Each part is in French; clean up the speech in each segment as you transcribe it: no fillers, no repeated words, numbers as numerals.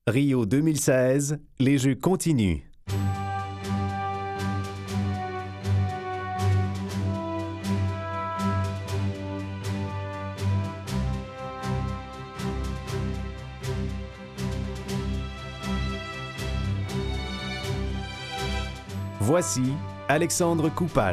Rio 2016, les Jeux continuent. Voici Alexandre Coupal.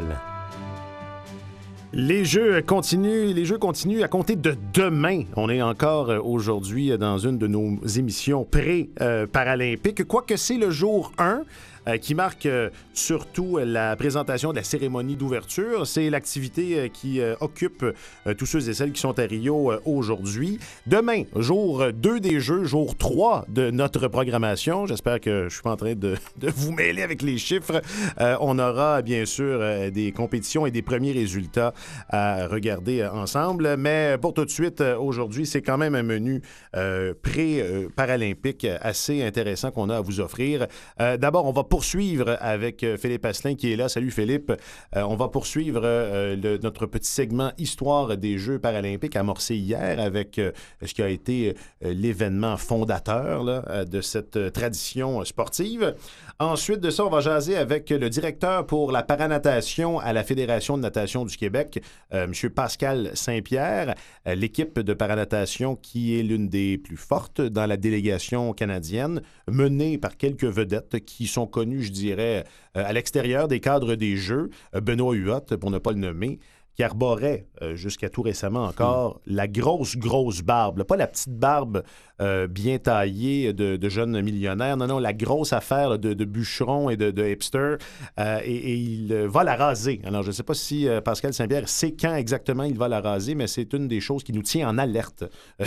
Les jeux continuent à compter de demain. On est encore aujourd'hui dans une de nos émissions pré-paralympiques, quoique c'est le jour 1. Qui marque surtout la présentation de la cérémonie d'ouverture. C'est l'activité qui occupe tous ceux et celles qui sont à Rio aujourd'hui. Demain, jour 2 des Jeux, jour 3 de notre programmation. J'espère que je ne suis pas en train de vous mêler avec les chiffres. On aura bien sûr des compétitions et des premiers résultats à regarder ensemble. Mais pour tout de suite, aujourd'hui, c'est quand même un menu pré-paralympique assez intéressant qu'on a à vous offrir. D'abord, on va poursuivre avec Philippe Asselin qui est là. Salut Philippe. On va poursuivre notre petit segment Histoire des Jeux paralympiques amorcé hier avec ce qui a été l'événement fondateur là, de cette tradition sportive. Ensuite de ça, on va jaser avec le directeur pour la paranatation à la Fédération de natation du Québec, M. Pascal Saint-Pierre. L'équipe de paranatation qui est l'une des plus fortes dans la délégation canadienne, menée par quelques vedettes qui sont connues, je dirais, à l'extérieur des cadres des Jeux. Benoît Huot, pour ne pas le nommer, qui arborait jusqu'à tout récemment encore la grosse barbe. Là, pas la petite barbe bien taillée de jeunes millionnaires. Non, la grosse affaire là, de bûcheron et de hipster. Et il va la raser. Alors, je ne sais pas si Pascal Saint-Pierre sait quand exactement il va la raser, mais c'est une des choses qui nous tient en alerte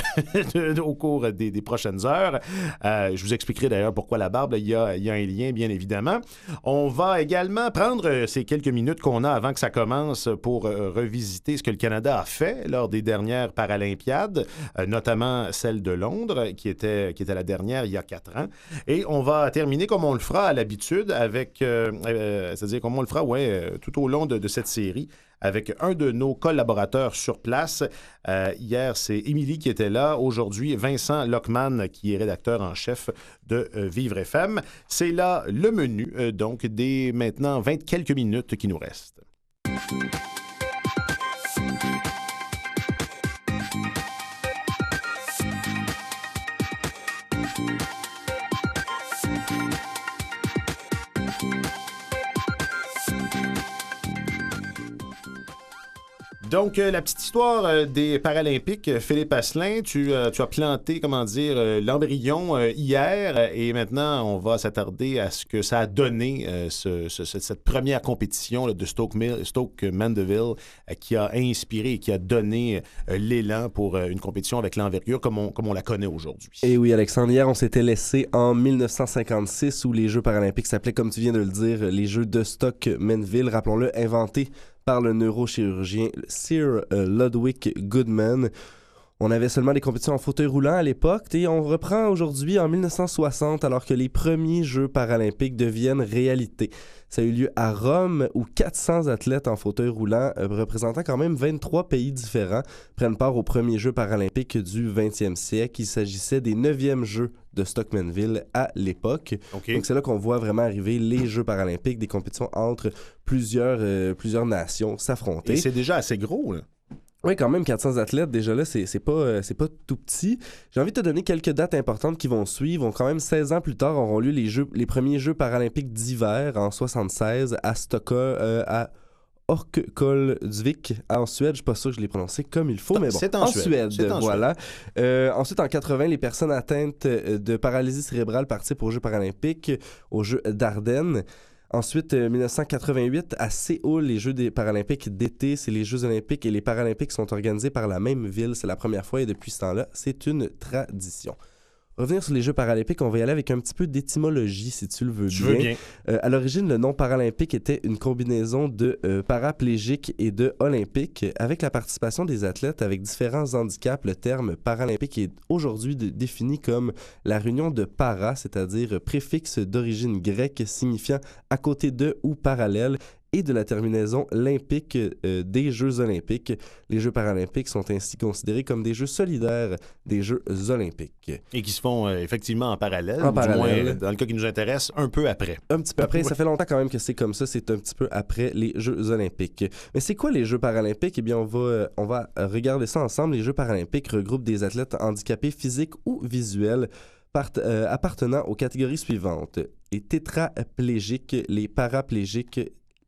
au cours des prochaines heures. Je vous expliquerai d'ailleurs pourquoi la barbe. Il y a un lien, bien évidemment. On va également prendre ces quelques minutes qu'on a avant que ça commence pour revisiter ce que le Canada a fait lors des dernières Paralympiades, notamment celle de Londres, qui était la dernière il y a 4 ans. Et on va terminer comme on le fera à l'habitude, c'est-à-dire comme on le fera tout au long de cette série, avec un de nos collaborateurs sur place. Hier, c'est Émilie qui était là. Aujourd'hui, Vincent Lockman, qui est rédacteur en chef de Vivre FM. C'est là le menu, donc, des maintenant 20 quelques minutes qui nous restent. Donc, la petite histoire des Paralympiques, Philippe Asselin, tu as planté, l'embryon hier et maintenant, on va s'attarder à ce que ça a donné, cette première compétition là, de Stoke Mandeville qui a inspiré et qui a donné l'élan pour une compétition avec l'envergure comme on la connaît aujourd'hui. Et oui, Alexandre, hier, on s'était laissé en 1956 où les Jeux paralympiques s'appelaient, comme tu viens de le dire, les Jeux de Stoke Mandeville, rappelons-le, inventés par le neurochirurgien Sir Ludwig Goodman. On avait seulement des compétitions en fauteuil roulant à l'époque et on reprend aujourd'hui en 1960 alors que les premiers Jeux paralympiques deviennent réalité. Ça a eu lieu à Rome où 400 athlètes en fauteuil roulant représentant quand même 23 pays différents prennent part aux premiers Jeux paralympiques du 20e siècle. Il s'agissait des 9e Jeux de Stoke Mandeville à l'époque. Okay. Donc c'est là qu'on voit vraiment arriver les Jeux paralympiques, des compétitions entre plusieurs nations s'affronter. Et c'est déjà assez gros, là. Oui, quand même, 400 athlètes, déjà là, c'est pas tout petit. J'ai envie de te donner quelques dates importantes qui vont suivre. Quand même, 16 ans plus tard, auront lieu les premiers Jeux paralympiques d'hiver en 1976 à Stockholm, à Orkekoldvik, en Suède. Je ne suis pas sûr que je l'ai prononcé comme il faut, mais bon, c'est en Suède. Voilà. Ensuite, en 80, les personnes atteintes de paralysie cérébrale participent aux Jeux paralympiques, aux Jeux d'Ardennes. Ensuite, 1988, à Séoul, les Jeux des Paralympiques d'été, c'est les Jeux olympiques et les Paralympiques sont organisés par la même ville. C'est la première fois et depuis ce temps-là, c'est une tradition. Revenir sur les Jeux paralympiques, on va y aller avec un petit peu d'étymologie, si tu le veux bien. Je veux bien. À l'origine, le nom paralympique était une combinaison de paraplégique et de olympique. Avec la participation des athlètes avec différents handicaps, le terme paralympique est aujourd'hui défini comme la réunion de para, c'est-à-dire préfixe d'origine grecque signifiant à côté de ou parallèle, et de la terminaison olympique des Jeux olympiques. Les Jeux paralympiques sont ainsi considérés comme des Jeux solidaires des Jeux olympiques. Et qui se font effectivement en parallèle, En ou parallèle. du moins, dans le cas qui nous intéresse, un peu après. Un petit peu après, ça fait longtemps quand même que c'est comme ça, c'est un petit peu après les Jeux olympiques. Mais c'est quoi les Jeux paralympiques? Eh bien, on va regarder ça ensemble. Les Jeux paralympiques regroupent des athlètes handicapés physiques ou visuels appartenant aux catégories suivantes. Les tétraplégiques, les paraplégiques,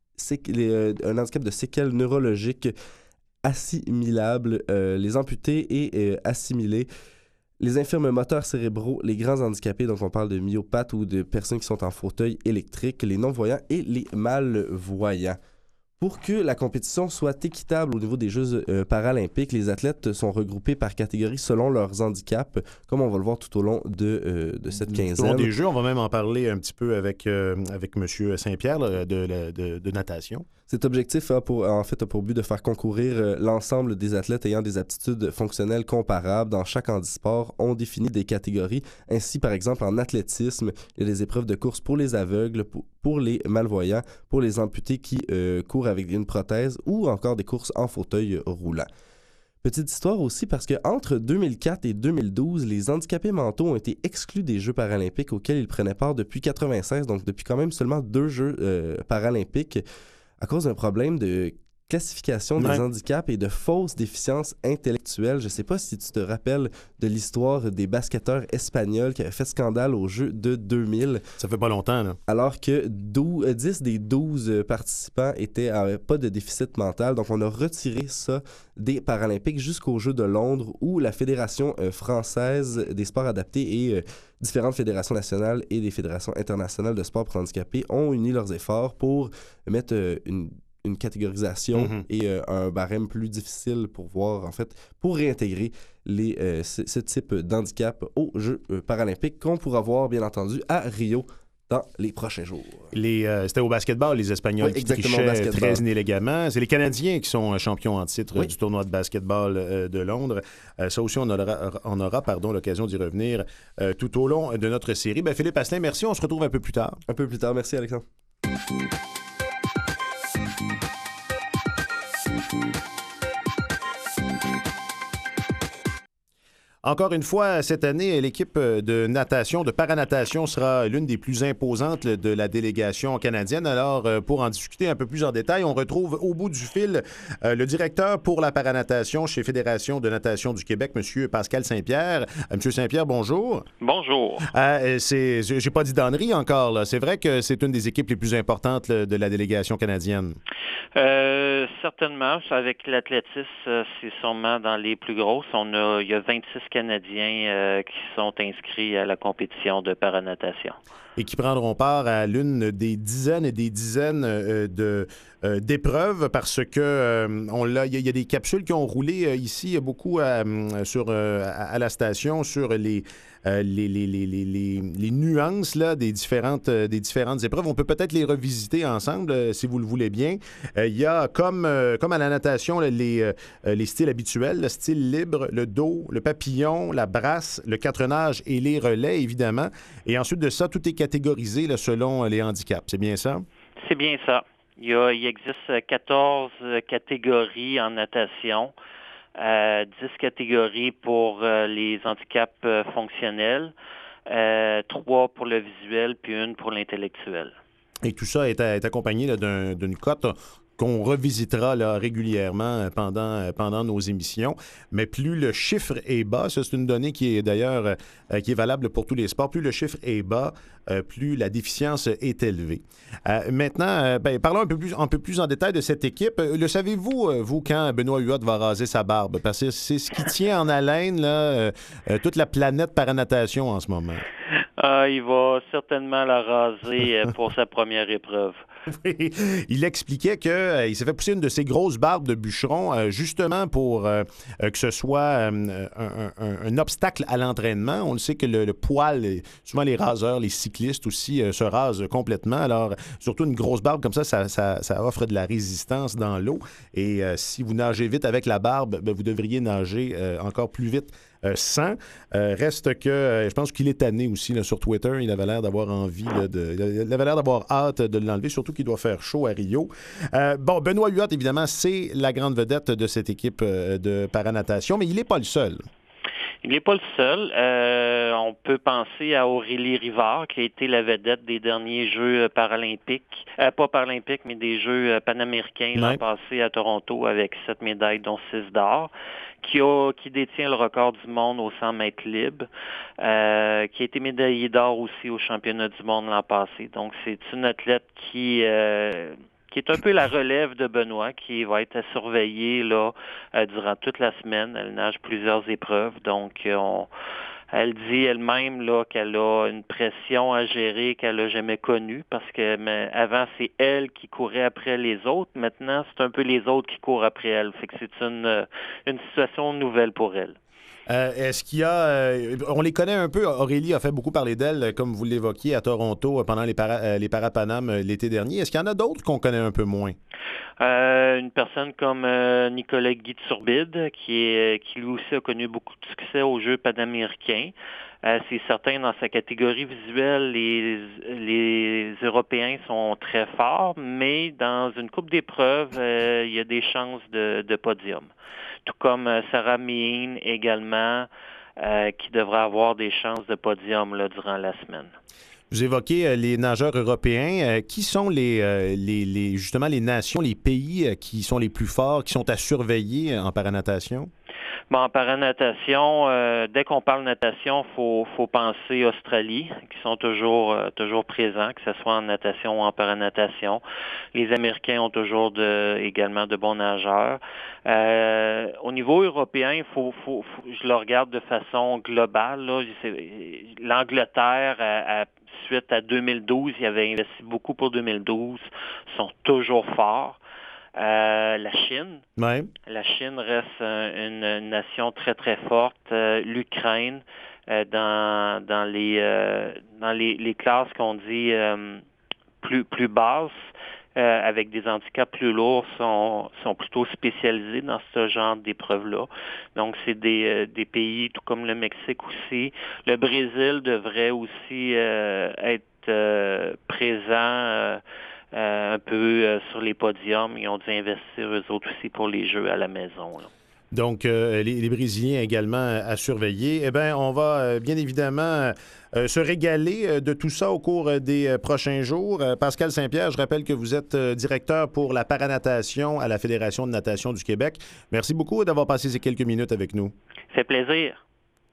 un handicap de séquelles neurologiques assimilables, les amputés et assimilés, les infirmes moteurs cérébraux, les grands handicapés, donc on parle de myopathes ou de personnes qui sont en fauteuil électrique, les non-voyants et les malvoyants. Pour que la compétition soit équitable au niveau des Jeux paralympiques, les athlètes sont regroupés par catégorie selon leurs handicaps, comme on va le voir tout au long de cette quinzaine. Tout au long des Jeux, on va même en parler un petit peu avec M. Saint-Pierre là, de natation. Cet objectif a pour but de faire concourir l'ensemble des athlètes ayant des aptitudes fonctionnelles comparables dans chaque handisport. On définit des catégories. Ainsi, par exemple, en athlétisme, il y a des épreuves de course pour les aveugles, pour les malvoyants, pour les amputés qui courent avec une prothèse ou encore des courses en fauteuil roulant. Petite histoire aussi parce qu'entre 2004 et 2012, les handicapés mentaux ont été exclus des Jeux paralympiques auxquels ils prenaient part depuis 1996, donc depuis quand même seulement 2 Jeux paralympiques, à cause d'un problème de classification des handicaps et de fausses déficiences intellectuelles. Je ne sais pas si tu te rappelles de l'histoire des basketteurs espagnols qui avaient fait scandale aux Jeux de 2000. Ça fait pas longtemps, là. Alors que 10 des 12 participants n'avaient pas de déficit mental. Donc, on a retiré ça des Paralympiques jusqu'aux Jeux de Londres où la Fédération française des sports adaptés et différentes fédérations nationales et des fédérations internationales de sport pour handicapés ont uni leurs efforts pour mettre une catégorisation et un barème plus difficile pour voir, en fait, pour réintégrer ce type d'handicap aux Jeux paralympiques qu'on pourra voir, bien entendu, à Rio dans les prochains jours. C'était au basketball, les Espagnols qui trichaient très inélégamment. C'est les Canadiens qui sont champions en titre du tournoi de basketball de Londres. Ça aussi, on aura l'occasion d'y revenir tout au long de notre série. Philippe Asselin, merci. On se retrouve un peu plus tard. Un peu plus tard. Merci, Alexandre. Encore une fois, cette année, l'équipe de natation, de paranatation, sera l'une des plus imposantes de la délégation canadienne. Alors, pour en discuter un peu plus en détail, on retrouve au bout du fil le directeur pour la paranatation chez Fédération de natation du Québec, M. Pascal Saint-Pierre. M. Saint-Pierre, bonjour. Bonjour. J'ai pas dit d'ânerie encore, là. C'est vrai que c'est une des équipes les plus importantes de la délégation canadienne. Certainement. Avec l'athlétisme, c'est sûrement dans les plus grosses. Il y a 26 Canadiens qui sont inscrits à la compétition de paranatation. Et qui prendront part à l'une des dizaines et des dizaines d'épreuves parce que il y a des capsules qui ont roulé ici beaucoup à la station sur les nuances là, des différentes épreuves. On peut peut-être les revisiter ensemble si vous le voulez bien. Il y a comme à la natation les styles habituels, le style libre, le dos, le papillon, la brasse, le quatre-nages et les relais, évidemment. Et ensuite de ça, tout est catégorisé là, selon les handicaps. C'est bien ça? C'est bien ça. Il existe 14 catégories en natation, 10 catégories pour les handicaps fonctionnels, 3 pour le visuel, puis 1 pour l'intellectuel. Et tout ça est accompagné là, d'une cote qu'on revisitera là, régulièrement pendant nos émissions. Mais plus le chiffre est bas, ça c'est une donnée qui est d'ailleurs qui est valable pour tous les sports, plus le chiffre est bas, plus la déficience est élevée. Maintenant, parlons un peu plus en détail de cette équipe. Le savez-vous, vous, quand Benoît Huot va raser sa barbe? Parce que c'est ce qui tient en haleine là, toute la planète paranatation en ce moment. Il va certainement la raser pour sa première épreuve. Oui, il expliquait qu'il s'est fait pousser une de ses grosses barbes de bûcheron justement pour que ce soit un obstacle à l'entraînement. On le sait que le poil, souvent les raseurs, les cyclistes aussi se rasent complètement. Alors, surtout une grosse barbe comme ça offre de la résistance dans l'eau. Et si vous nagez vite avec la barbe, vous devriez nager encore plus vite 100. Reste que je pense qu'il est tanné aussi là, sur Twitter. Il avait l'air d'avoir envie, il avait l'air d'avoir hâte de l'enlever, surtout qu'il doit faire chaud à Rio. Benoît Huot, évidemment, c'est la grande vedette de cette équipe de paranatation, mais il n'est pas le seul. Il n'est pas le seul. On peut penser à Aurélie Rivard, qui a été la vedette des derniers Jeux paralympiques. Pas paralympiques, mais des Jeux panaméricains l'an passé à Toronto avec 7 médailles, dont 6 d'or, qui détient le record du monde au 100 mètres libre, qui a été médaillée d'or aussi au championnat du monde l'an passé. Donc, c'est une athlète qui est un peu la relève de Benoît, qui va être à surveiller là, durant toute la semaine. Elle nage plusieurs épreuves, donc elle dit elle-même là, qu'elle a une pression à gérer qu'elle n'a jamais connue, parce que avant, c'est elle qui courait après les autres. Maintenant, c'est un peu les autres qui courent après elle. Fait que c'est une situation nouvelle pour elle. Est-ce qu'il y a... on les connaît un peu. Aurélie a fait beaucoup parler d'elle, comme vous l'évoquiez, à Toronto pendant les Parapanam l'été dernier. Est-ce qu'il y en a d'autres qu'on connaît un peu moins? Une personne comme Nicolas Guy de Turbide, qui lui aussi a connu beaucoup de succès aux Jeux panaméricains. C'est certain, dans sa catégorie visuelle, les Européens sont très forts, mais dans une coupe d'épreuves, il y a des chances de podium. Tout comme Sarah Meehan également, qui devrait avoir des chances de podium là, durant la semaine. Vous évoquez les nageurs européens. Qui sont justement les nations, les pays qui sont les plus forts, qui sont à surveiller en paranatation? En paranatation, dès qu'on parle natation, faut penser Australie, qui sont toujours présents, que ce soit en natation ou en paranatation. Les Américains ont toujours également de bons nageurs. Au niveau européen, je le regarde de façon globale. Là. L'Angleterre, suite à 2012, il avait investi beaucoup pour 2012, sont toujours forts. La Chine. Ouais. La Chine reste une nation très, très forte. L'Ukraine, dans les classes qu'on dit plus basses, avec des handicaps plus lourds, sont plutôt spécialisés dans ce genre d'épreuves-là. Donc, c'est des pays, tout comme le Mexique aussi. Le Brésil devrait aussi être présent un peu sur les podiums. Ils ont dû investir eux autres aussi pour les Jeux à la maison. Là. Donc, les Brésiliens également à surveiller. Eh bien, on va bien évidemment se régaler de tout ça au cours des prochains jours. Pascal Saint-Pierre, je rappelle que vous êtes directeur pour la paranatation à la Fédération de natation du Québec. Merci beaucoup d'avoir passé ces quelques minutes avec nous. Ça fait plaisir.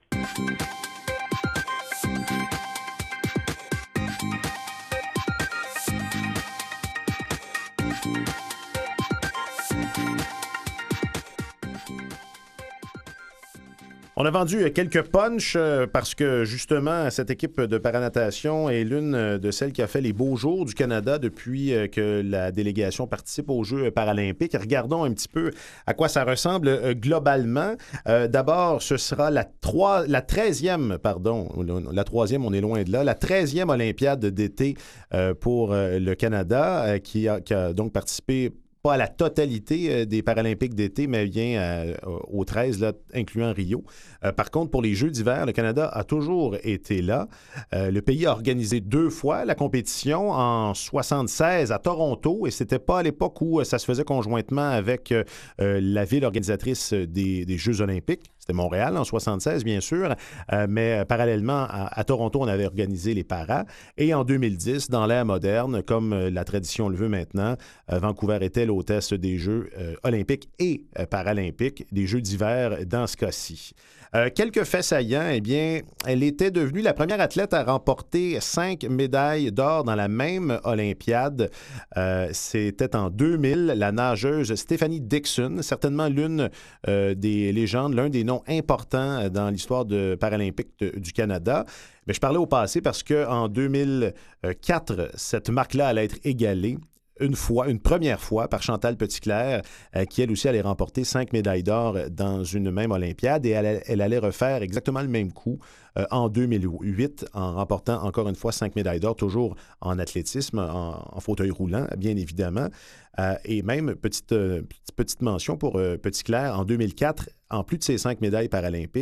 On a vendu quelques punchs parce que, justement, cette équipe de paranatation est l'une de celles qui a fait les beaux jours du Canada depuis que la délégation participe aux Jeux paralympiques. Regardons un petit peu à quoi ça ressemble globalement. D'abord, ce sera la 13e, la 3e, on est loin de là, la 13e Olympiade d'été pour le Canada qui a donc participé pas à la totalité des Paralympiques d'été, mais bien aux 13, là, incluant Rio. Par contre, pour les Jeux d'hiver, le Canada a toujours été là. Le pays a organisé 2 fois la compétition, en 1976 à Toronto, et c'était pas à l'époque où ça se faisait conjointement avec la ville organisatrice des Jeux olympiques. C'était Montréal en 1976, bien sûr, mais parallèlement à Toronto, on avait organisé les paras. Et en 2010, dans l'ère moderne, comme la tradition le veut maintenant, Vancouver était l'hôtesse des Jeux olympiques et paralympiques, des Jeux d'hiver dans ce cas-ci. Quelques faits saillants, eh bien, elle était devenue la première athlète à remporter 5 médailles d'or dans la même Olympiade. C'était en 2000, la nageuse Stephanie Dixon, certainement l'une des légendes, l'un des noms importants dans l'histoire paralympique du Canada. Mais je parlais au passé parce qu'en 2004, cette marque-là allait être égalée une première fois par Chantal Petitclerc, qui elle aussi allait remporter 5 médailles d'or dans une même Olympiade, et elle allait refaire exactement le même coup en 2008 en remportant encore une fois 5 médailles d'or, toujours en athlétisme, en fauteuil roulant, bien évidemment. Et même, petite mention pour Petitclerc, en 2004, en plus de ses 5 médailles paralympiques,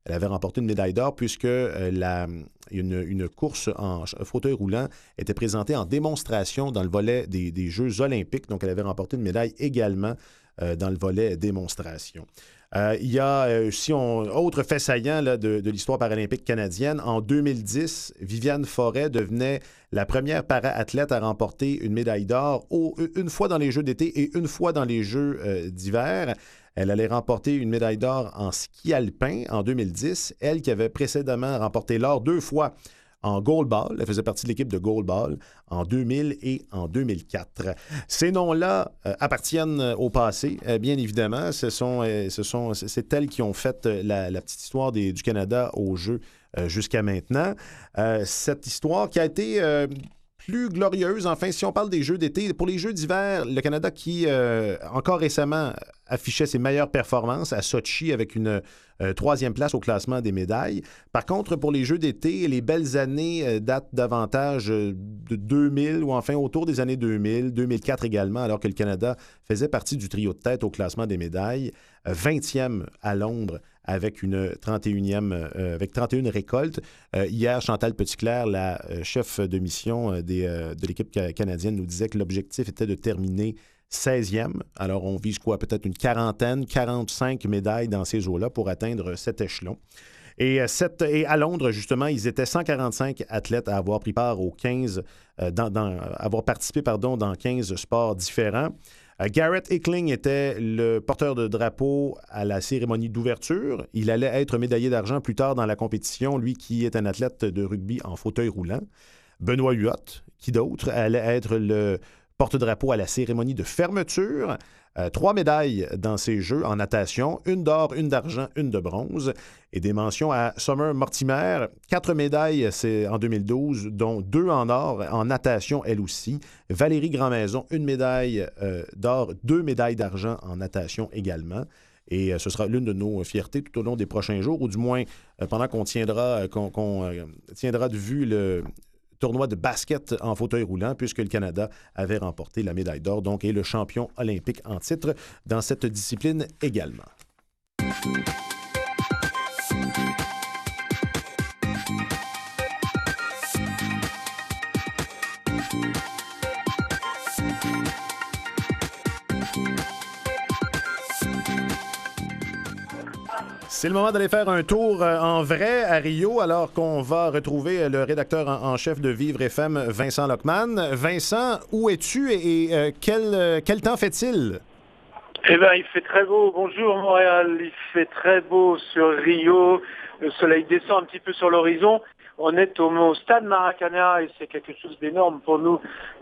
Elle avait remporté une médaille d'or puisque une course en fauteuil roulant était présentée en démonstration dans le volet des Jeux olympiques. Donc, elle avait remporté une médaille également dans le volet démonstration. Il y a aussi autre fait saillant là, de l'histoire paralympique canadienne. En 2010, Viviane Forêt devenait la première para-athlète à remporter une médaille d'or une fois dans les Jeux d'été et une fois dans les Jeux d'hiver. Elle allait remporter une médaille d'or en ski alpin en 2010. Elle qui avait précédemment remporté l'or 2 fois en goalball. Elle faisait partie de l'équipe de goalball en 2000 et en 2004. Ces noms-là appartiennent au passé, bien évidemment. C'est elles qui ont fait la petite histoire du Canada aux Jeux jusqu'à maintenant. Cette histoire qui a été plus glorieuse, enfin, si on parle des Jeux d'été, pour les Jeux d'hiver, le Canada qui, encore récemment, affichait ses meilleures performances à Sochi avec une 3e place au classement des médailles. Par contre, pour les Jeux d'été, les belles années datent davantage de 2000 ou enfin autour des années 2000, 2004 également, alors que le Canada faisait partie du trio de tête au classement des médailles. 20e à Londres avec 31 récoltes. Hier, Chantal Petitclerc, la chef de mission de l'équipe canadienne, nous disait que l'objectif était de terminer 16e. Alors, on vise quoi? Peut-être une 45 médailles dans ces eaux-là pour atteindre cet échelon. Et à Londres, justement, ils étaient 145 athlètes à avoir pris part aux 15, avoir participé dans 15 sports différents. Garrett Hickling était le porteur de drapeau à la cérémonie d'ouverture. Il allait être médaillé d'argent plus tard dans la compétition, lui qui est un athlète de rugby en fauteuil roulant. Benoît Huot, qui d'autre, allait être le porte-drapeau à la cérémonie de fermeture. 3 médailles dans ces Jeux en natation, 1 d'or, 1 d'argent, 1 de bronze. Et des mentions à Summer Mortimer, 4 médailles c'est en 2012, dont 2 en or, en natation elle aussi. Valérie Grandmaison, 1 médaille d'or, 2 médailles d'argent en natation également. Et ce sera l'une de nos fiertés tout au long des prochains jours, ou du moins pendant qu'on tiendra de vue le tournoi de basket en fauteuil roulant, puisque le Canada avait remporté la médaille d'or, donc est le champion olympique en titre dans cette discipline également. C'est le moment d'aller faire un tour en vrai à Rio, alors qu'on va retrouver le rédacteur en chef de Vivre FM, Vincent Lockman. Vincent, où es-tu et quel temps fait-il? Eh bien, il fait très beau. Bonjour Montréal, il fait très beau sur Rio. Le soleil descend un petit peu sur l'horizon. On est au stade Maracana et c'est quelque chose d'énorme pour nous,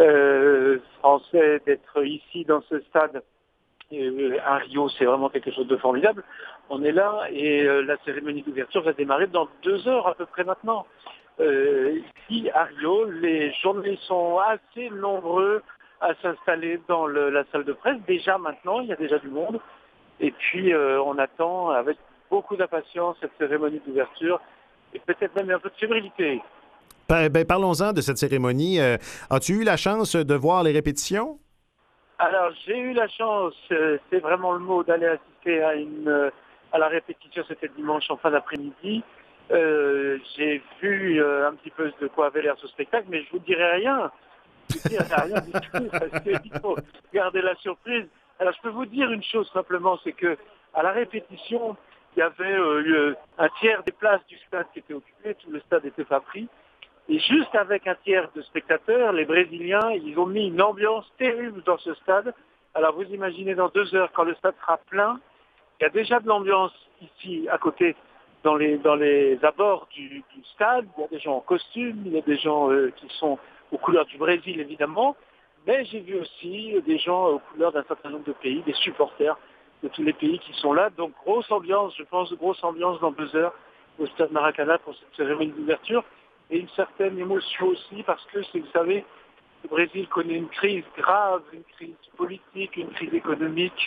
Français, d'être ici dans ce stade. À Rio, c'est vraiment quelque chose de formidable. On est là et la cérémonie d'ouverture va démarrer dans 2 heures à peu près maintenant. Ici, à Rio, les journalistes sont assez nombreux à s'installer dans la salle de presse. Déjà maintenant, il y a déjà du monde. Et puis, on attend avec beaucoup d'impatience cette cérémonie d'ouverture et peut-être même un peu de fébrilité. Parlons-en de cette cérémonie. As-tu eu la chance de voir les répétitions? Alors, j'ai eu la chance, c'est vraiment le mot, d'aller assister à la répétition, c'était dimanche en fin d'après-midi. J'ai vu un petit peu de quoi avait l'air ce spectacle, mais je vous dirai rien. Je vous dirai rien du tout, parce qu'il faut garder la surprise. Alors, je peux vous dire une chose simplement, c'est que à la répétition, il y avait un tiers des places du stade qui étaient occupées, tout le stade n'était pas pris. Et juste avec un tiers de spectateurs, les Brésiliens, ils ont mis une ambiance terrible dans ce stade. Alors vous imaginez dans 2 heures, quand le stade sera plein, il y a déjà de l'ambiance ici à côté, dans les abords du stade. Il y a des gens en costume, il y a des gens qui sont aux couleurs du Brésil évidemment. Mais j'ai vu aussi des gens aux couleurs d'un certain nombre de pays, des supporters de tous les pays qui sont là. Donc grosse ambiance, je pense, grosse ambiance dans 2 heures au stade Maracana pour cette cérémonie d'ouverture. Et une certaine émotion aussi parce que, vous savez, le Brésil connaît une crise grave, une crise politique, une crise économique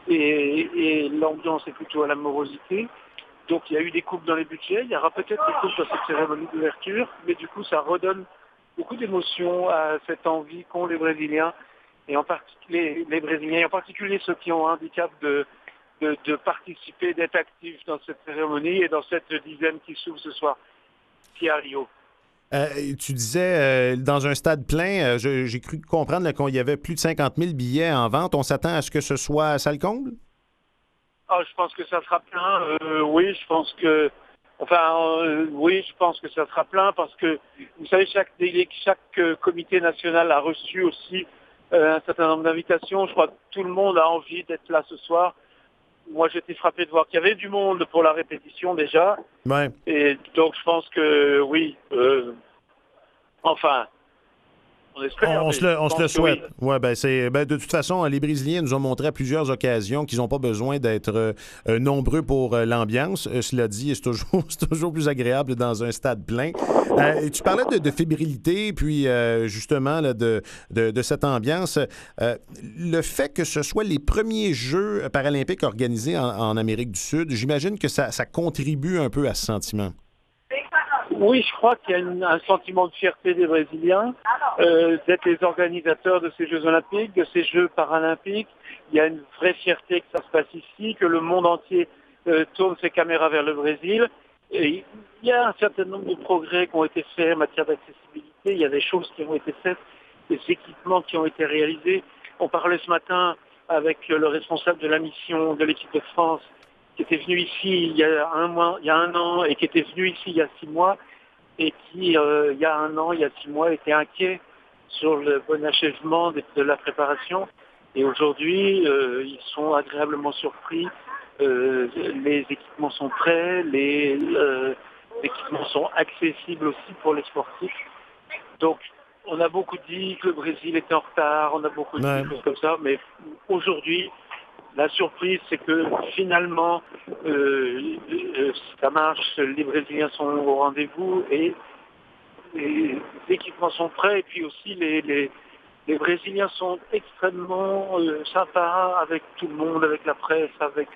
et l'ambiance est plutôt à la morosité. Donc il y a eu des coupes dans les budgets, il y aura peut-être des coupes dans cette cérémonie d'ouverture, mais du coup ça redonne beaucoup d'émotion à cette envie qu'ont les Brésiliens, et en particulier les Brésiliens, et en particulier ceux qui ont un handicap de de participer, d'être actif dans cette cérémonie et dans cette dizaine qui s'ouvre ce soir, qui est à Rio. Tu disais, dans un stade plein, j'ai cru comprendre qu'il y avait plus de 50 000 billets en vente. On s'attend à ce que ce soit salle comble? Ah, je pense que ça sera plein. Oui, je pense que... oui, je pense que ça sera plein parce que, vous savez, chaque comité national a reçu aussi un certain nombre d'invitations. Je crois que tout le monde a envie d'être là ce soir. Moi, j'étais frappé de voir qu'il y avait du monde pour la répétition déjà. Ouais. Et donc, je pense que oui. Enfin, on espère. On se le souhaite. Oui. Ouais, de toute façon, les Brésiliens nous ont montré à plusieurs occasions qu'ils n'ont pas besoin d'être nombreux pour l'ambiance. Cela dit, c'est toujours plus agréable dans un stade plein. Tu parlais de fébrilité, puis justement là, de cette ambiance. Le fait que ce soit les premiers Jeux paralympiques organisés en Amérique du Sud, j'imagine que ça contribue un peu à ce sentiment. Oui, je crois qu'il y a un sentiment de fierté des Brésiliens d'être les organisateurs de ces Jeux olympiques, de ces Jeux paralympiques. Il y a une vraie fierté que ça se passe ici, que le monde entier tourne ses caméras vers le Brésil. Et il y a un certain nombre de progrès qui ont été faits en matière d'accessibilité. Il y a des choses qui ont été faites, des équipements qui ont été réalisés. On parlait ce matin avec le responsable de la mission de l'équipe de France qui était venu ici il y a un an et qui était venu ici il y a 6 mois et qui, il y a un an, il y a 6 mois, était inquiet sur le bon achèvement de la préparation. Et aujourd'hui, ils sont agréablement surpris. Les équipements sont prêts, les équipements sont accessibles aussi pour les sportifs. Donc, on a beaucoup dit que le Brésil était en retard, on a beaucoup dit des choses comme ça, mais aujourd'hui, la surprise, c'est que finalement, ça marche, les Brésiliens sont au rendez-vous et les équipements sont prêts. Et puis aussi, les Brésiliens sont extrêmement sympas avec tout le monde, avec la presse, avec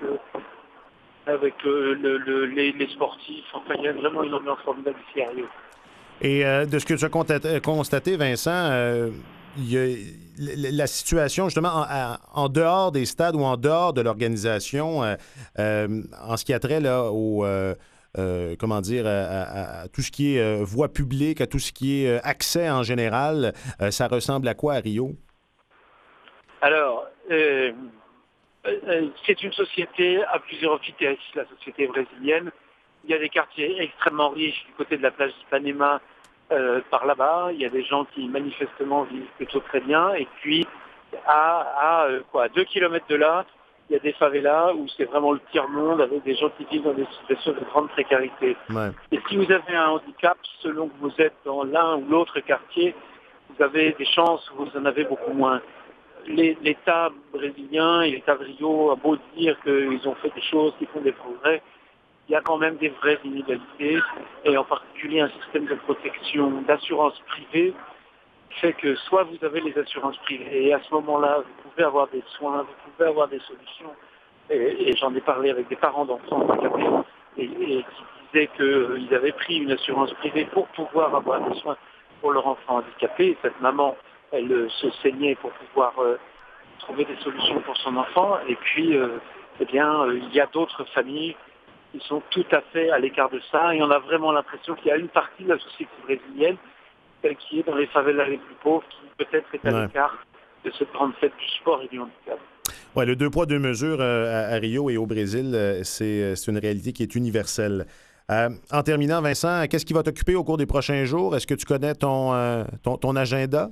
les sportifs. Enfin, il y a vraiment une ambiance formidable ici à Rio. Et de ce que tu as constaté, Vincent, il y a la situation justement en dehors des stades ou en dehors de l'organisation, en ce qui a trait là, au comment dire, à tout ce qui est voie publique, à tout ce qui est accès en général, ça ressemble à quoi à Rio? Alors, c'est une société à plusieurs vitesses, la société brésilienne. Il y a des quartiers extrêmement riches du côté de la plage d'Ipanema, par là-bas. Il y a des gens qui manifestement vivent plutôt très bien. Et puis, à 2 kilomètres de là, il y a des favelas où c'est vraiment le tiers-monde avec des gens qui vivent dans des situations de grande précarité. Ouais. Et si vous avez un handicap, selon que vous êtes dans l'un ou l'autre quartier, vous avez des chances où vous en avez beaucoup moins. L'État brésilien et l'État de Rio a beau dire qu'ils ont fait des choses, qu'ils font des progrès, il y a quand même des vraies inégalités, et en particulier un système de protection, d'assurance privée, qui fait que soit vous avez les assurances privées, et à ce moment-là, vous pouvez avoir des soins, vous pouvez avoir des solutions, et j'en ai parlé avec des parents d'enfants handicapés, et qui disaient qu'ils avaient pris une assurance privée pour pouvoir avoir des soins pour leur enfant handicapé, et cette maman, elle se saignait pour pouvoir trouver des solutions pour son enfant, et puis, il y a d'autres familles qui sont tout à fait à l'écart de ça, et on a vraiment l'impression qu'il y a une partie de la société brésilienne, celle qui est dans les favelas les plus pauvres, qui peut-être est à l'écart de cette grande fête du sport et du handicap. Oui, le 2 poids, 2 mesures à Rio et au Brésil, c'est une réalité qui est universelle. En terminant, Vincent, qu'est-ce qui va t'occuper au cours des prochains jours? Est-ce que tu connais ton agenda?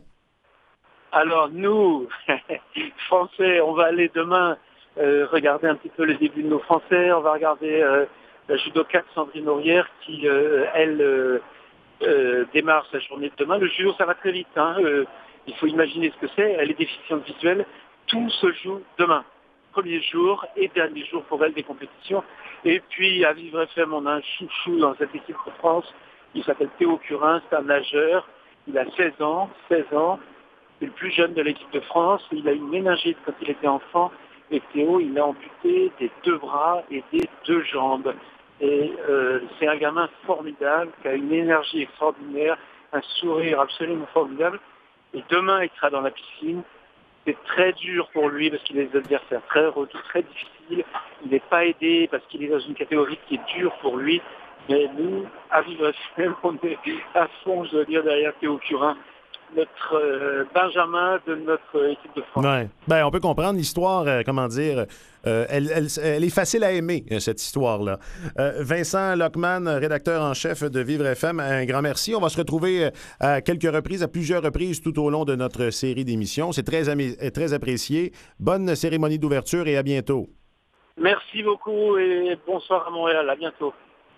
Alors nous, Français, on va aller demain regarder un petit peu le début de nos Français. On va regarder la judoka Sandrine Aurière qui, elle, démarre sa journée de demain. Le judo, ça va très vite. Il faut imaginer ce que c'est. Elle est déficiente visuelle. Tout se joue demain. Premier jour et dernier jour pour elle des compétitions. Et puis à Vivre FM, on a un chouchou dans cette équipe de France. Il s'appelle Théo Curin, c'est un nageur. Il a 16 ans. C'est le plus jeune de l'équipe de France. Il a une méningite quand il était enfant. Et Théo, il a amputé des 2 bras et des 2 jambes. Et c'est un gamin formidable, qui a une énergie extraordinaire, un sourire absolument formidable. Et demain, il sera dans la piscine. c'est très dur pour lui parce qu'il a des adversaires très difficiles. Il n'est pas aidé parce qu'il est dans une catégorie qui est dure pour lui. Mais nous, à Vivre FM, on est à fond, je dois dire, derrière Théo Curin, notre Benjamin de notre équipe de France. Ouais. Ben, on peut comprendre l'histoire, elle est facile à aimer, cette histoire-là. Vincent Lockman, rédacteur en chef de Vivre FM, un grand merci. On va se retrouver à plusieurs reprises tout au long de notre série d'émissions. C'est très apprécié. Bonne cérémonie d'ouverture et à bientôt. Merci beaucoup et bonsoir à Montréal. À bientôt.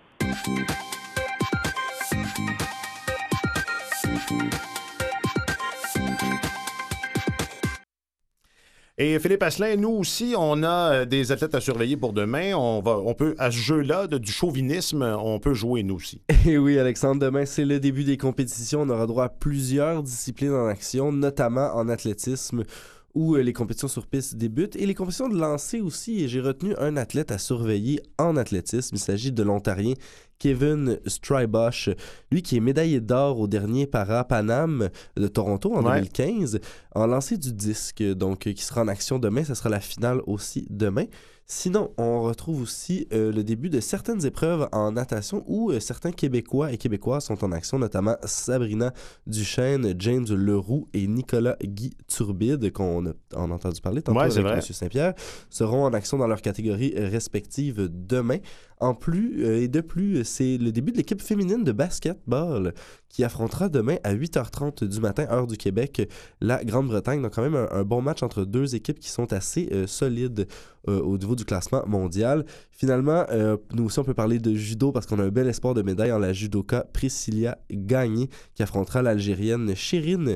Et Philippe Asselin, nous aussi, on a des athlètes à surveiller pour demain. On peut, à ce jeu-là, du chauvinisme, on peut jouer, nous aussi. Et oui, Alexandre, demain, c'est le début des compétitions. On aura droit à plusieurs disciplines en action, notamment en athlétisme, où les compétitions sur piste débutent et les compétitions de lancer aussi. Et j'ai retenu un athlète à surveiller en athlétisme. Il s'agit de l'Ontarien Kevin Strybosh, lui qui est médaillé d'or au dernier Para-Panam de Toronto en 2015, en lancer du disque, donc qui sera en action demain. Ça sera la finale aussi demain. Sinon, on retrouve aussi le début de certaines épreuves en natation où certains Québécois et Québécoises sont en action, notamment Sabrina Duchesne, James Leroux et Nicolas Guy Turbide, qu'on a entendu parler tantôt avec M. Saint-Pierre, seront en action dans leurs catégories respectives demain. De plus, c'est le début de l'équipe féminine de basketball qui affrontera demain à 8h30 du matin, heure du Québec, la Grande-Bretagne. Donc quand même un bon match entre deux équipes qui sont assez solides au niveau du classement mondial. Finalement, nous aussi on peut parler de judo parce qu'on a un bel espoir de médaille en la judoka Priscilla Gagné qui affrontera l'Algérienne Chérine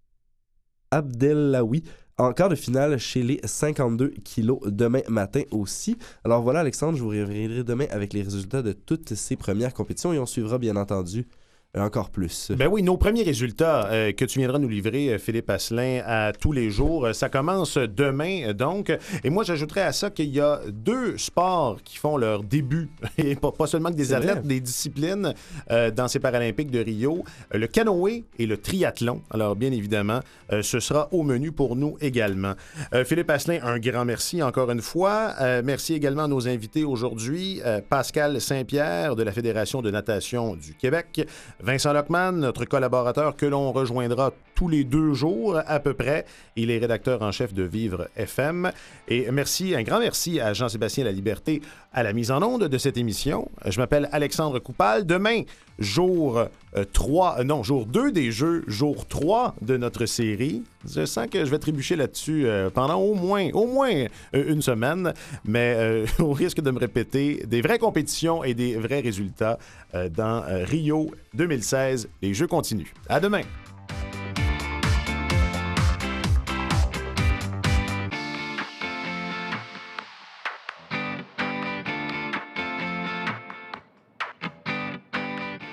Abdellaoui en quart de finale chez les 52 kilos demain matin aussi. Alors voilà, Alexandre, je vous reviendrai demain avec les résultats de toutes ces premières compétitions et on suivra bien entendu encore plus. Ben oui, nos premiers résultats que tu viendras nous livrer, Philippe Asselin, à tous les jours, ça commence demain, donc. Et moi, j'ajouterais à ça qu'il y a deux sports qui font leur début, et pas seulement que des athlètes, des disciplines dans ces Paralympiques de Rio, le canoë et le triathlon. Alors, bien évidemment, ce sera au menu pour nous également. Philippe Asselin, un grand merci encore une fois. Merci également à nos invités aujourd'hui, Pascal Saint-Pierre de la Fédération de natation du Québec, Vincent Lockman, notre collaborateur que l'on rejoindra tous les 2 jours à peu près. Il est rédacteur en chef de Vivre FM. Et un grand merci à Jean-Sébastien Laliberté à la mise en onde de cette émission. Je m'appelle Alexandre Coupal. Demain, jour 2 des Jeux, jour 3 de notre série. Je sens que je vais trébucher là-dessus pendant au moins une semaine, mais au risque de me répéter, des vraies compétitions et des vrais résultats dans Rio 2016. Les Jeux continuent. À demain!